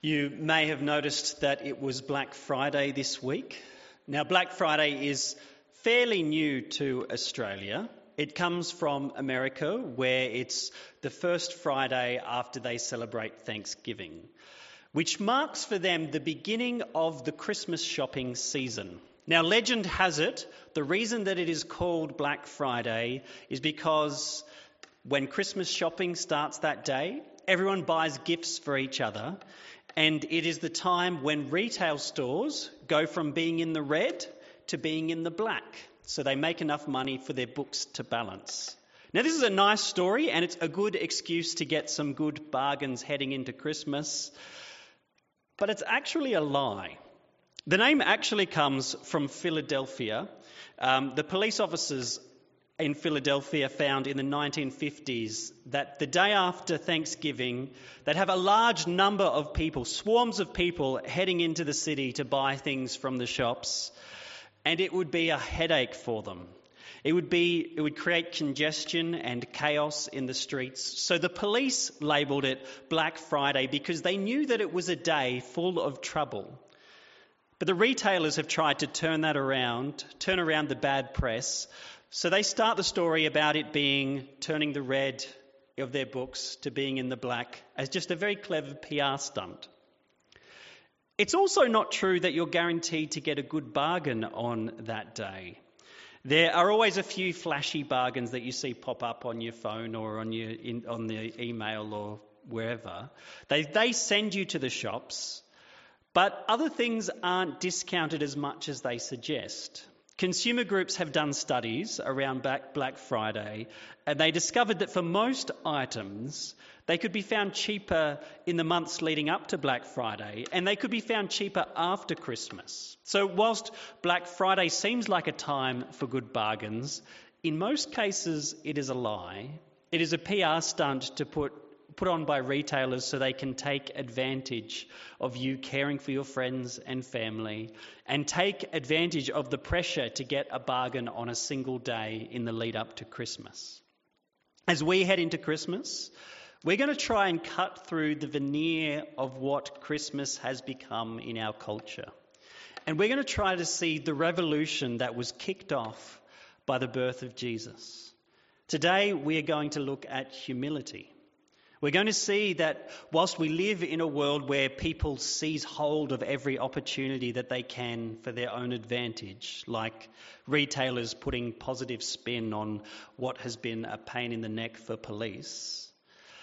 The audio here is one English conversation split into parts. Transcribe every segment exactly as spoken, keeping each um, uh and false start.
You may have noticed that it was Black Friday this week. Now, Black Friday is fairly new to Australia. It comes from America, where it's the first Friday after they celebrate Thanksgiving, which marks for them the beginning of the Christmas shopping season. Now, legend has it, the reason that it is called Black Friday is because when Christmas shopping starts that day, everyone buys gifts for each other. And it is the time when retail stores go from being in the red to being in the black. So they make enough money for their books to balance. Now, this is a nice story, and it's a good excuse to get some good bargains heading into Christmas. But it's actually a lie. The name actually comes from Philadelphia. Um, the police officers in Philadelphia found in the nineteen fifties that the day after Thanksgiving, they'd have a large number of people, swarms of people heading into the city to buy things from the shops, and it would be a headache for them. It would be, it would create congestion and chaos in the streets. So the police labelled it Black Friday because they knew that it was a day full of trouble. But the retailers have tried to turn that around, turn around the bad press. So they start the story about it being turning the red of their books to being in the black as just a very clever P R stunt. It's also not true that you're guaranteed to get a good bargain on that day. There are always a few flashy bargains that you see pop up on your phone or on your in, on the email or wherever. They they send you to the shops, but other things aren't discounted as much as they suggest. Consumer groups have done studies around Black Friday, and they discovered that for most items, they could be found cheaper in the months leading up to Black Friday, and they could be found cheaper after Christmas. So whilst Black Friday seems like a time for good bargains, in most cases it is a lie. It is a P R stunt to put put on by retailers so they can take advantage of you caring for your friends and family and take advantage of the pressure to get a bargain on a single day in the lead up to Christmas. As we head into Christmas, we're going to try and cut through the veneer of what Christmas has become in our culture. And we're going to try to see the revolution that was kicked off by the birth of Jesus. Today, we are going to look at humility. We're going to see that whilst we live in a world where people seize hold of every opportunity that they can for their own advantage, like retailers putting positive spin on what has been a pain in the neck for police,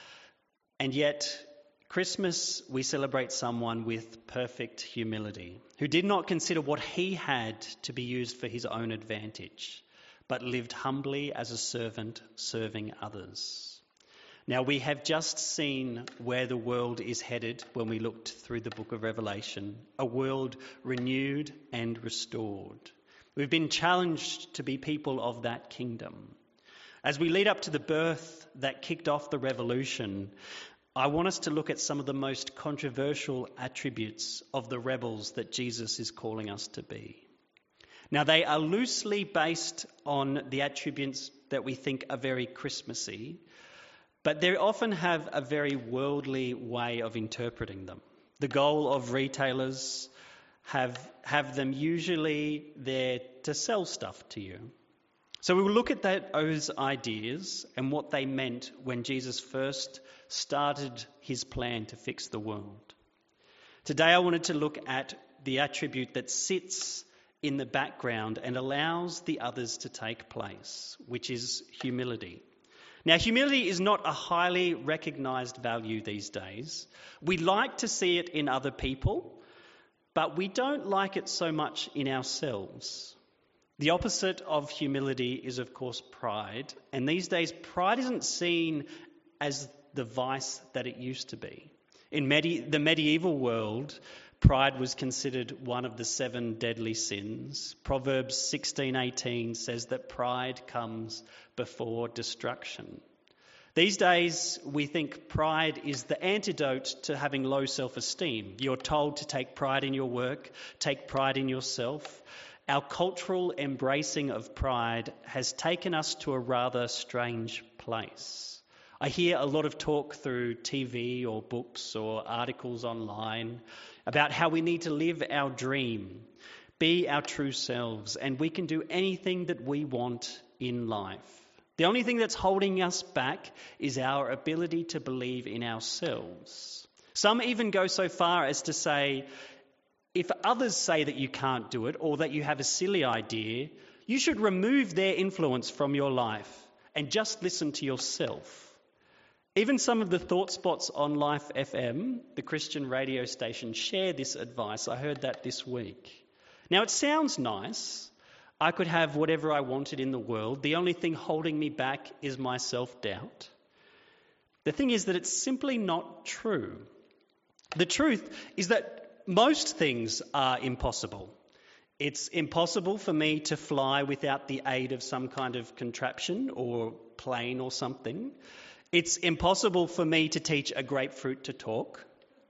and yet Christmas we celebrate someone with perfect humility, who did not consider what he had to be used for his own advantage, but lived humbly as a servant serving others. Now, we have just seen where the world is headed when we looked through the book of Revelation, a world renewed and restored. We've been challenged to be people of that kingdom. As we lead up to the birth that kicked off the revolution, I want us to look at some of the most controversial attributes of the rebels that Jesus is calling us to be. Now, they are loosely based on the attributes that we think are very Christmassy, but they often have a very worldly way of interpreting them. The goal of retailers have have them usually there to sell stuff to you. So we will look at that, those ideas and what they meant when Jesus first started his plan to fix the world. Today I wanted to look at the attribute that sits in the background and allows the others to take place, which is humility. Now, humility is not a highly recognised value these days. We like to see it in other people, but we don't like it so much in ourselves. The opposite of humility is, of course, pride. And these days, pride isn't seen as the vice that it used to be. In medi- the medieval world, pride was considered one of the seven deadly sins. Proverbs sixteen eighteen says that pride comes before destruction. These days, we think pride is the antidote to having low self-esteem. You're told to take pride in your work, take pride in yourself. Our cultural embracing of pride has taken us to a rather strange place. I hear a lot of talk through T V or books or articles online about how we need to live our dream, be our true selves, and we can do anything that we want in life. The only thing that's holding us back is our ability to believe in ourselves. Some even go so far as to say, if others say that you can't do it or that you have a silly idea, you should remove their influence from your life and just listen to yourself. Even some of the thought spots on Life F M, the Christian radio station, share this advice. I heard that this week. Now, it sounds nice. I could have whatever I wanted in the world. The only thing holding me back is my self-doubt. The thing is that it's simply not true. The truth is that most things are impossible. It's impossible for me to fly without the aid of some kind of contraption or plane or something. It's impossible for me to teach a grapefruit to talk.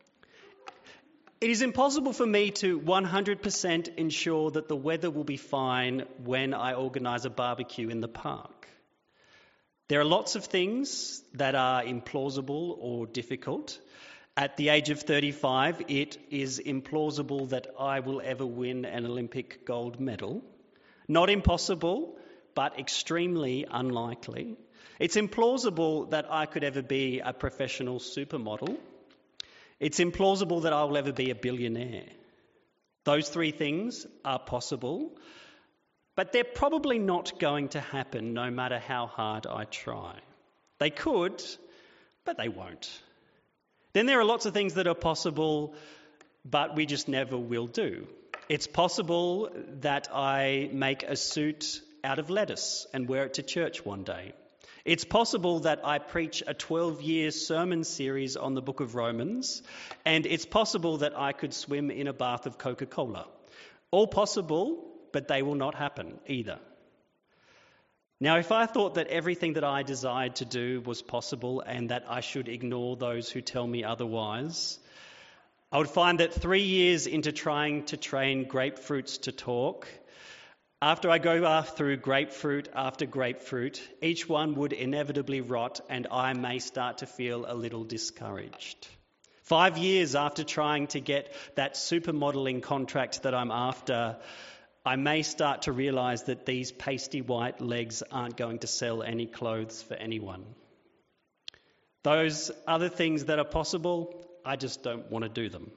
It is impossible for me to one hundred percent ensure that the weather will be fine when I organise a barbecue in the park. There are lots of things that are implausible or difficult. At the age of thirty-five, it is implausible that I will ever win an Olympic gold medal. Not impossible, but extremely unlikely. It's implausible that I could ever be a professional supermodel. It's implausible that I will ever be a billionaire. Those three things are possible, but they're probably not going to happen no matter how hard I try. They could, but they won't. Then there are lots of things that are possible, but we just never will do. It's possible that I make a suit out of lettuce and wear it to church one day. It's possible that I preach a twelve-year sermon series on the book of Romans, and it's possible that I could swim in a bath of Coca-Cola. All possible, but they will not happen either. Now, if I thought that everything that I desired to do was possible and that I should ignore those who tell me otherwise, I would find that three years into trying to train grapefruits to talk, after I go through grapefruit after grapefruit, each one would inevitably rot and I may start to feel a little discouraged. Five years after trying to get that supermodelling contract that I'm after, I may start to realise that these pasty white legs aren't going to sell any clothes for anyone. Those other things that are possible, I just don't want to do them.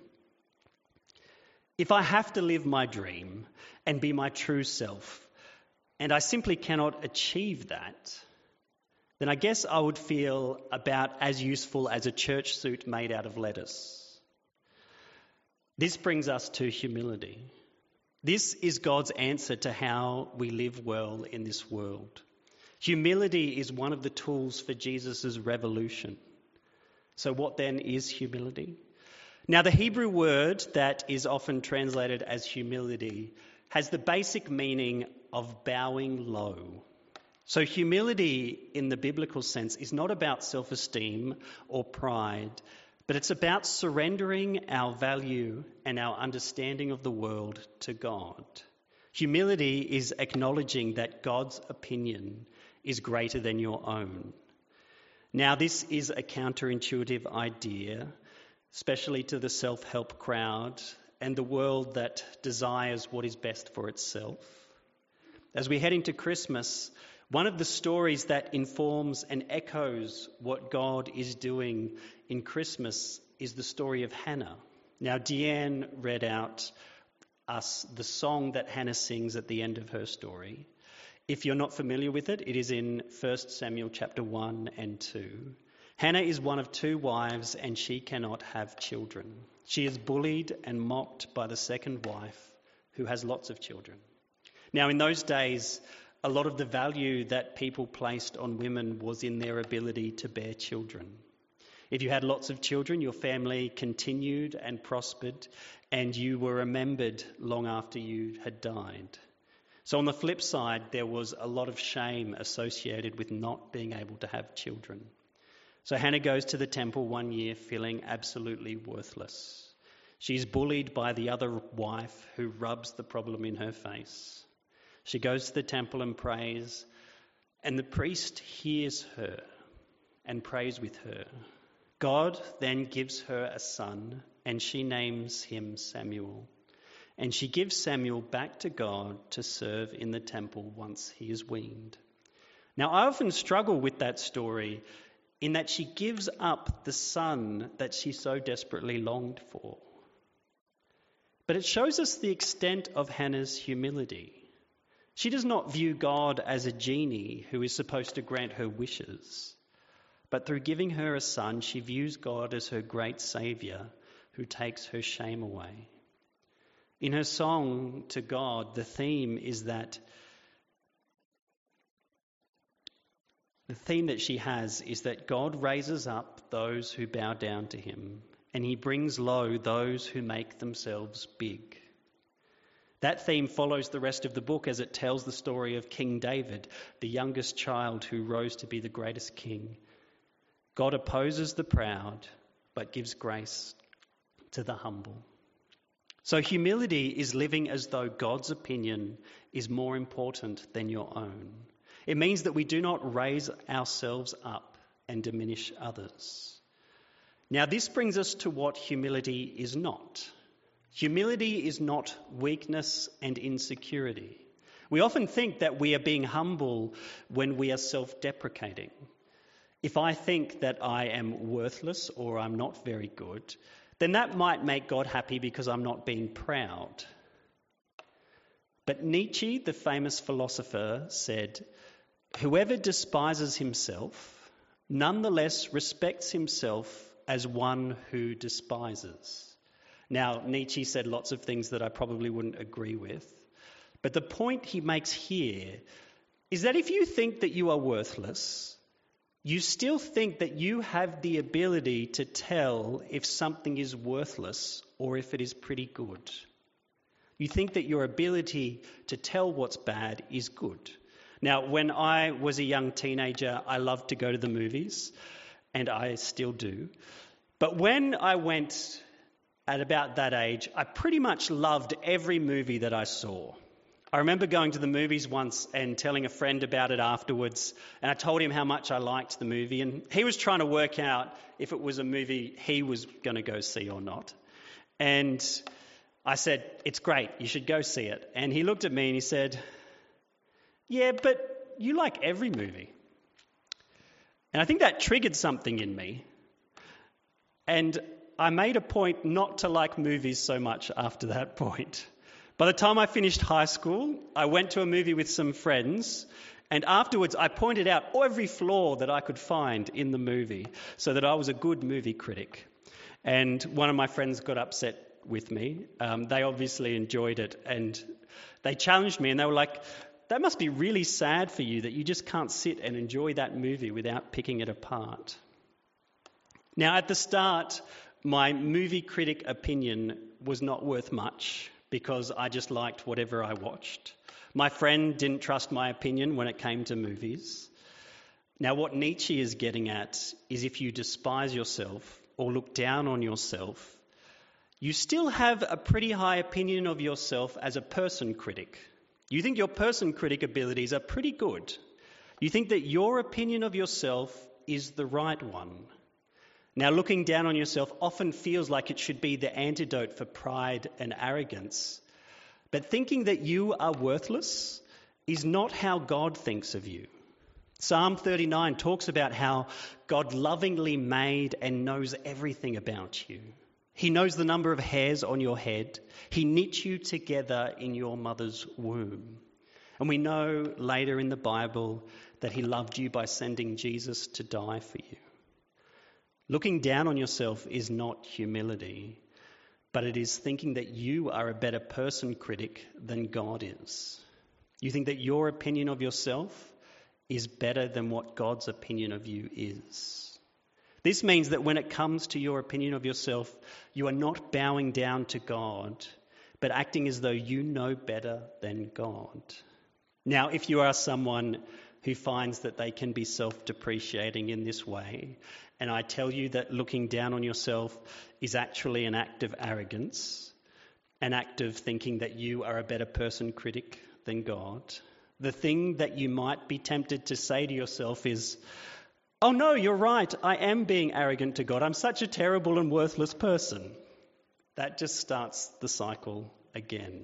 If I have to live my dream and be my true self, and I simply cannot achieve that, then I guess I would feel about as useful as a church suit made out of lettuce. This brings us to humility. This is God's answer to how we live well in this world. Humility is one of the tools for Jesus' revolution. So what then is humility? Now, the Hebrew word that is often translated as humility has the basic meaning of bowing low. So humility in the biblical sense is not about self-esteem or pride, but it's about surrendering our value and our understanding of the world to God. Humility is acknowledging that God's opinion is greater than your own. Now, this is a counterintuitive idea, especially to the self-help crowd and the world that desires what is best for itself. As we head into Christmas, one of the stories that informs and echoes what God is doing in Christmas is the story of Hannah. Now, Deanne read out us the song that Hannah sings at the end of her story. If you're not familiar with it, it is in First Samuel chapter one and two. Hannah is one of two wives and she cannot have children. She is bullied and mocked by the second wife who has lots of children. Now, in those days, a lot of the value that people placed on women was in their ability to bear children. If you had lots of children, your family continued and prospered, and you were remembered long after you had died. So on the flip side, there was a lot of shame associated with not being able to have children. So Hannah goes to the temple one year feeling absolutely worthless. She's bullied by the other wife who rubs the problem in her face. She goes to the temple and prays, and the priest hears her. and prays with her. God then gives her a son, and she names him Samuel. And she gives Samuel back to God to serve in the temple once he is weaned. Now, I often struggle with that story in that she gives up the son that she so desperately longed for. But it shows us the extent of Hannah's humility. She does not view God as a genie who is supposed to grant her wishes, but through giving her a son, she views God as her great saviour who takes her shame away. In her song to God, the theme is that the theme that she has is that God raises up those who bow down to him, and he brings low those who make themselves big. That theme follows the rest of the book as it tells the story of King David, the youngest child who rose to be the greatest king. God opposes the proud, but gives grace to the humble. So humility is living as though God's opinion is more important than your own. It means that we do not raise ourselves up and diminish others. Now, this brings us to what humility is not. Humility is not weakness and insecurity. We often think that we are being humble when we are self-deprecating. If I think that I am worthless or I'm not very good, then that might make God happy because I'm not being proud. But Nietzsche, the famous philosopher, said, "Whoever despises himself, nonetheless respects himself as one who despises." Now, Nietzsche said lots of things that I probably wouldn't agree with, but the point he makes here is that if you think that you are worthless, you still think that you have the ability to tell if something is worthless or if it is pretty good. You think that your ability to tell what's bad is good. Now, when I was a young teenager, I loved to go to the movies, and I still do. But when I went at about that age, I pretty much loved every movie that I saw. I remember going to the movies once and telling a friend about it afterwards, and I told him how much I liked the movie, and he was trying to work out if it was a movie he was going to go see or not. And I said, "It's great, you should go see it." And he looked at me and he said, "Yeah, but you like every movie." And I think that triggered something in me. And I made a point not to like movies so much after that point. By the time I finished high school, I went to a movie with some friends, and afterwards I pointed out every flaw that I could find in the movie so that I was a good movie critic. And one of my friends got upset with me. Um, they obviously enjoyed it, and they challenged me, and they were like, "That must be really sad for you that you just can't sit and enjoy that movie without picking it apart." Now, at the start, my movie critic opinion was not worth much because I just liked whatever I watched. My friend didn't trust my opinion when it came to movies. Now, what Nietzsche is getting at is if you despise yourself or look down on yourself, you still have a pretty high opinion of yourself as a person critic. You think your person critic abilities are pretty good. You think that your opinion of yourself is the right one. Now, looking down on yourself often feels like it should be the antidote for pride and arrogance. But thinking that you are worthless is not how God thinks of you. Psalm thirty-nine talks about how God lovingly made and knows everything about you. He knows the number of hairs on your head. He knit you together in your mother's womb. And we know later in the Bible that he loved you by sending Jesus to die for you. Looking down on yourself is not humility, but it is thinking that you are a better person critic than God is. You think that your opinion of yourself is better than what God's opinion of you is. This means that when it comes to your opinion of yourself, you are not bowing down to God, but acting as though you know better than God. Now, if you are someone who finds that they can be self-depreciating in this way, and I tell you that looking down on yourself is actually an act of arrogance, an act of thinking that you are a better person critic than God, the thing that you might be tempted to say to yourself is, Oh no, you're right, I am being arrogant to God. I'm such a terrible and worthless person. That just starts the cycle again.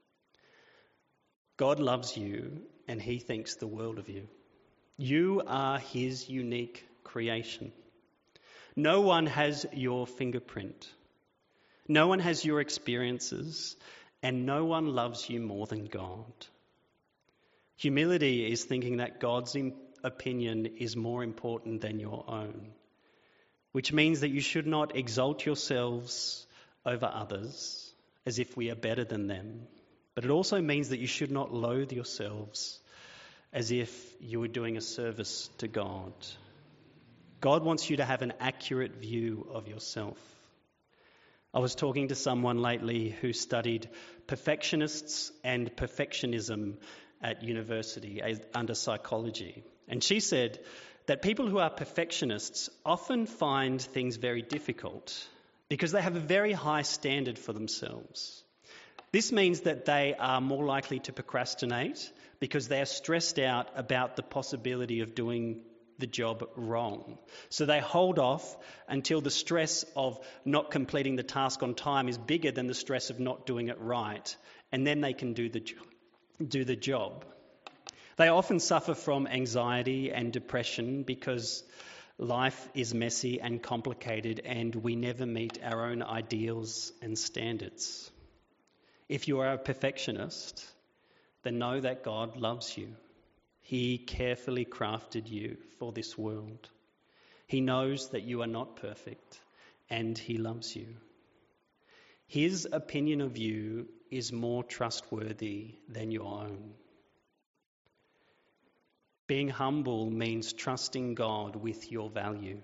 God loves you and he thinks the world of you. You are his unique creation. No one has your fingerprint. No one has your experiences, and no one loves you more than God. Humility is thinking that God's opinion is more important than your own, which means that you should not exalt yourselves over others as if we are better than them. But it also means that you should not loathe yourselves as if you were doing a service to God. God wants you to have an accurate view of yourself. I was talking to someone lately who studied perfectionists and perfectionism at university under psychology. And she said that people who are perfectionists often find things very difficult because they have a very high standard for themselves. This means that they are more likely to procrastinate because they are stressed out about the possibility of doing the job wrong. So they hold off until the stress of not completing the task on time is bigger than the stress of not doing it right, and then they can do the jo- do the job. They often suffer from anxiety and depression because life is messy and complicated and we never meet our own ideals and standards. If you are a perfectionist, then know that God loves you. He carefully crafted you for this world. He knows that you are not perfect and he loves you. His opinion of you is more trustworthy than your own. Being humble means trusting God with your value.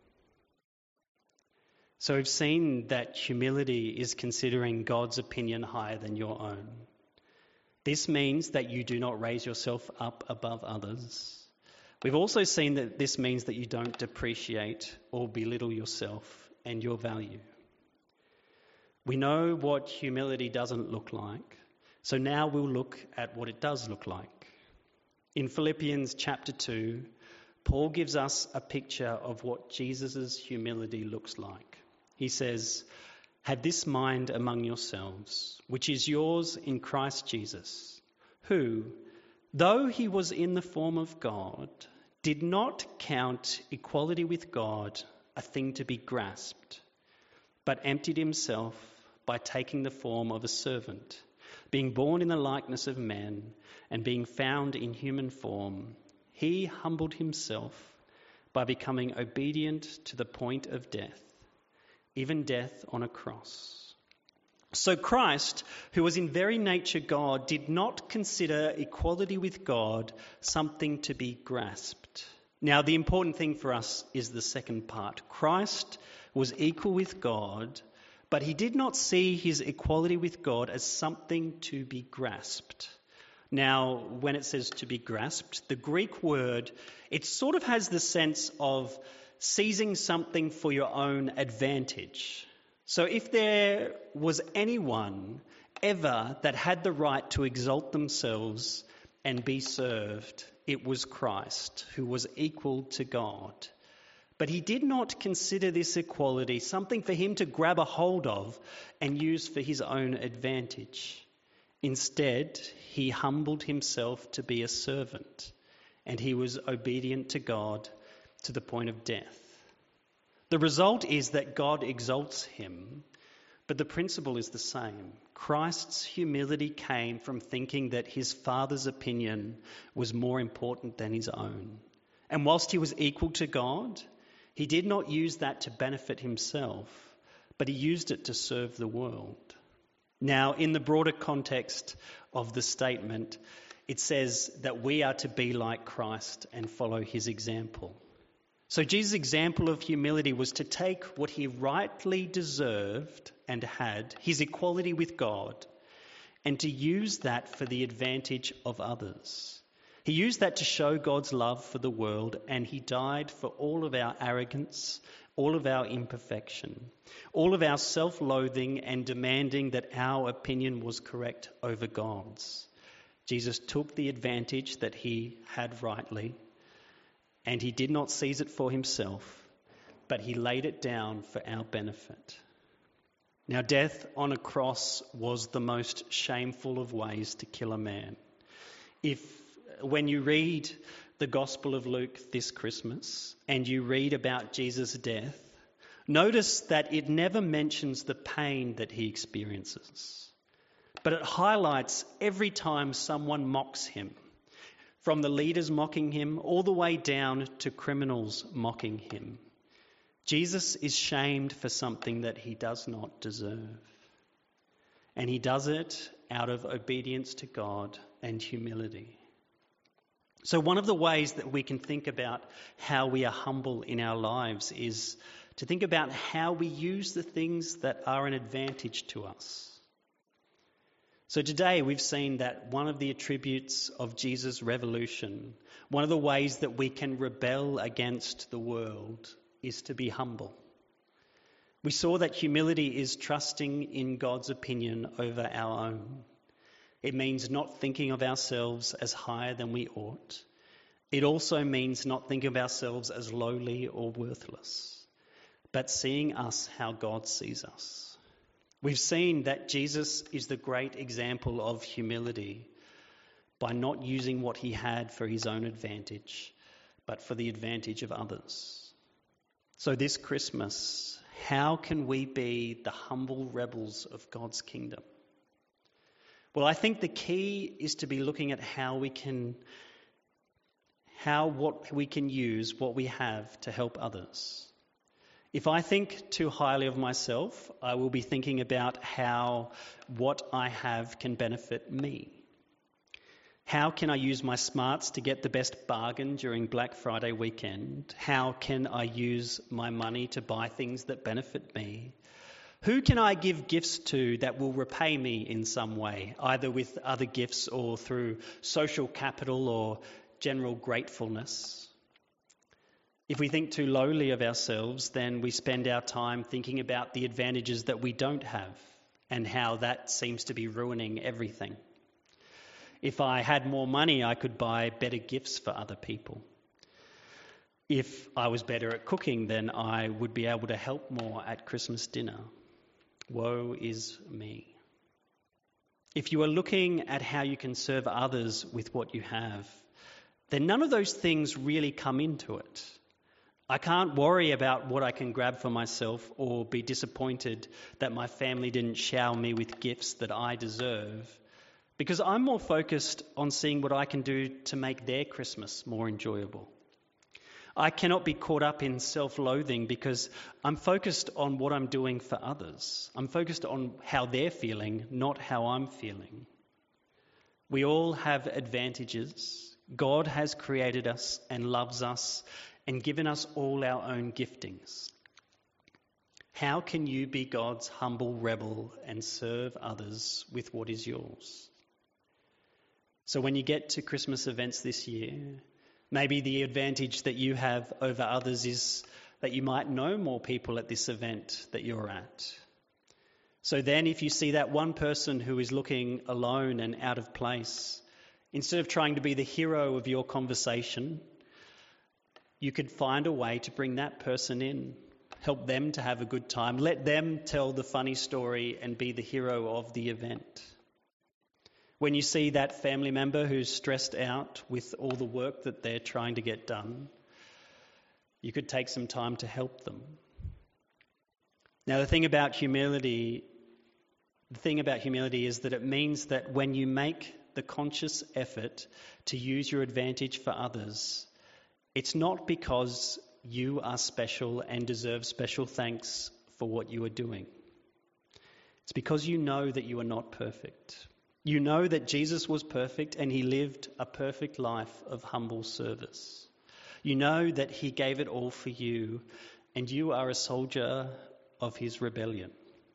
So we've seen that humility is considering God's opinion higher than your own. This means that you do not raise yourself up above others. We've also seen that this means that you don't depreciate or belittle yourself and your value. We know what humility doesn't look like, so now we'll look at what it does look like. In Philippians chapter two, Paul gives us a picture of what Jesus' humility looks like. He says, "Have this mind among yourselves, which is yours in Christ Jesus, who, though he was in the form of God, did not count equality with God a thing to be grasped, but emptied himself by taking the form of a servant, being born in the likeness of men, and being found in human form, he humbled himself by becoming obedient to the point of death, even death on a cross." So Christ, who was in very nature God, did not consider equality with God something to be grasped. Now, the important thing for us is the second part. Christ was equal with God, but he did not see his equality with God as something to be grasped. Now, when it says to be grasped, the Greek word, it sort of has the sense of seizing something for your own advantage. So if there was anyone ever that had the right to exalt themselves and be served, it was Christ, who was equal to God. But he did not consider this equality something for him to grab a hold of and use for his own advantage. Instead, he humbled himself to be a servant, and he was obedient to God to the point of death. The result is that God exalts him, but the principle is the same. Christ's humility came from thinking that his Father's opinion was more important than his own. And whilst he was equal to God, he did not use that to benefit himself, but he used it to serve the world. Now, in the broader context of the statement, it says that we are to be like Christ and follow his example. So Jesus' example of humility was to take what he rightly deserved and had, his equality with God, and to use that for the advantage of others. He used that to show God's love for the world, and he died for all of our arrogance, all of our imperfection, all of our self-loathing and demanding that our opinion was correct over God's. Jesus took the advantage that he had rightly and he did not seize it for himself, but he laid it down for our benefit. Now, death on a cross was the most shameful of ways to kill a man. If, when you read the Gospel of Luke this Christmas and you read about Jesus' death, notice that it never mentions the pain that he experiences, but it highlights every time someone mocks him, from the leaders mocking him all the way down to criminals mocking him. Jesus is shamed for something that he does not deserve. And he does it out of obedience to God and humility. So one of the ways that we can think about how we are humble in our lives is to think about how we use the things that are an advantage to us. So today we've seen that one of the attributes of Jesus' revolution, one of the ways that we can rebel against the world, is to be humble. We saw that humility is trusting in God's opinion over our own. It means not thinking of ourselves as higher than we ought. It also means not thinking of ourselves as lowly or worthless, but seeing us how God sees us. We've seen that Jesus is the great example of humility by not using what he had for his own advantage, but for the advantage of others. So this Christmas, how can we be the humble rebels of God's kingdom? Well, I think the key is to be looking at how we can, how what we can use what we have to help others. If I think too highly of myself, I will be thinking about how what I have can benefit me. How can I use my smarts to get the best bargain during Black Friday weekend? How can I use my money to buy things that benefit me? Who can I give gifts to that will repay me in some way, either with other gifts or through social capital or general gratefulness? If we think too lowly of ourselves, then we spend our time thinking about the advantages that we don't have and how that seems to be ruining everything. If I had more money, I could buy better gifts for other people. If I was better at cooking, then I would be able to help more at Christmas dinner. Woe is me. If you are looking at how you can serve others with what you have, then none of those things really come into it. I can't worry about what I can grab for myself or be disappointed that my family didn't shower me with gifts that I deserve, because I'm more focused on seeing what I can do to make their Christmas more enjoyable. I cannot be caught up in self-loathing because I'm focused on what I'm doing for others. I'm focused on how they're feeling, not how I'm feeling. We all have advantages. God has created us and loves us and given us all our own giftings. How can you be God's humble rebel and serve others with what is yours? So when you get to Christmas events this year, maybe the advantage that you have over others is that you might know more people at this event that you're at. So then if you see that one person who is looking alone and out of place, instead of trying to be the hero of your conversation, you could find a way to bring that person in, help them to have a good time, let them tell the funny story and be the hero of the event. When you see that family member who's stressed out with all the work that they're trying to get done, you could take some time to help them. Now, the thing about humility, the thing about humility is that it means that when you make the conscious effort to use your advantage for others, it's not because you are special and deserve special thanks for what you are doing. It's because you know that you are not perfect. You know that Jesus was perfect and he lived a perfect life of humble service. You know that he gave it all for you and you are a soldier of his rebellion.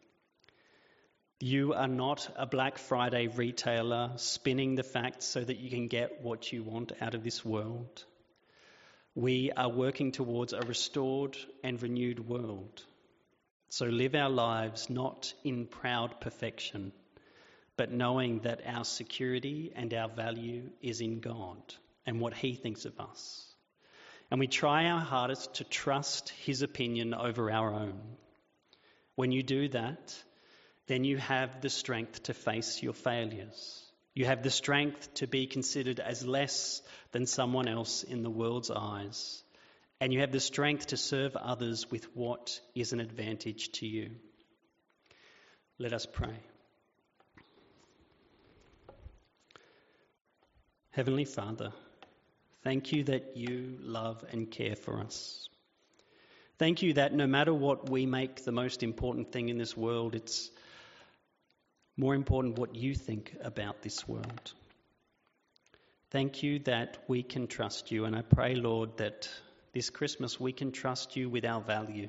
You are not a Black Friday retailer spinning the facts so that you can get what you want out of this world. We are working towards a restored and renewed world. So live our lives not in proud perfection, but knowing that our security and our value is in God and what he thinks of us. And we try our hardest to trust his opinion over our own. When you do that, then you have the strength to face your failures. You have the strength to be considered as less than someone else in the world's eyes. And you have the strength to serve others with what is an advantage to you. Let us pray. Heavenly Father, thank you that you love and care for us. Thank you that no matter what we make the most important thing in this world, it's more important what you think about this world. Thank you that we can trust you, and I pray, Lord, that this Christmas we can trust you with our value.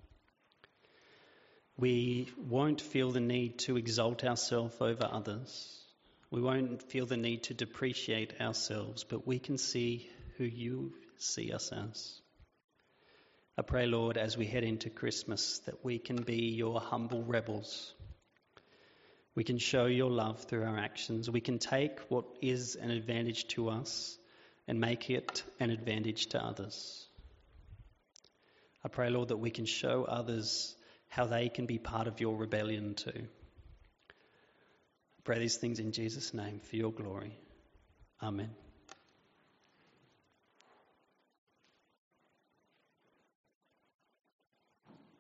We won't feel the need to exalt ourselves over others. We won't feel the need to depreciate ourselves, but we can see who you see us as. I pray, Lord, as we head into Christmas, that we can be your humble rebels. We can show your love through our actions. We can take what is an advantage to us and make it an advantage to others. I pray, Lord, that we can show others how they can be part of your rebellion too. I pray these things in Jesus' name for your glory. Amen.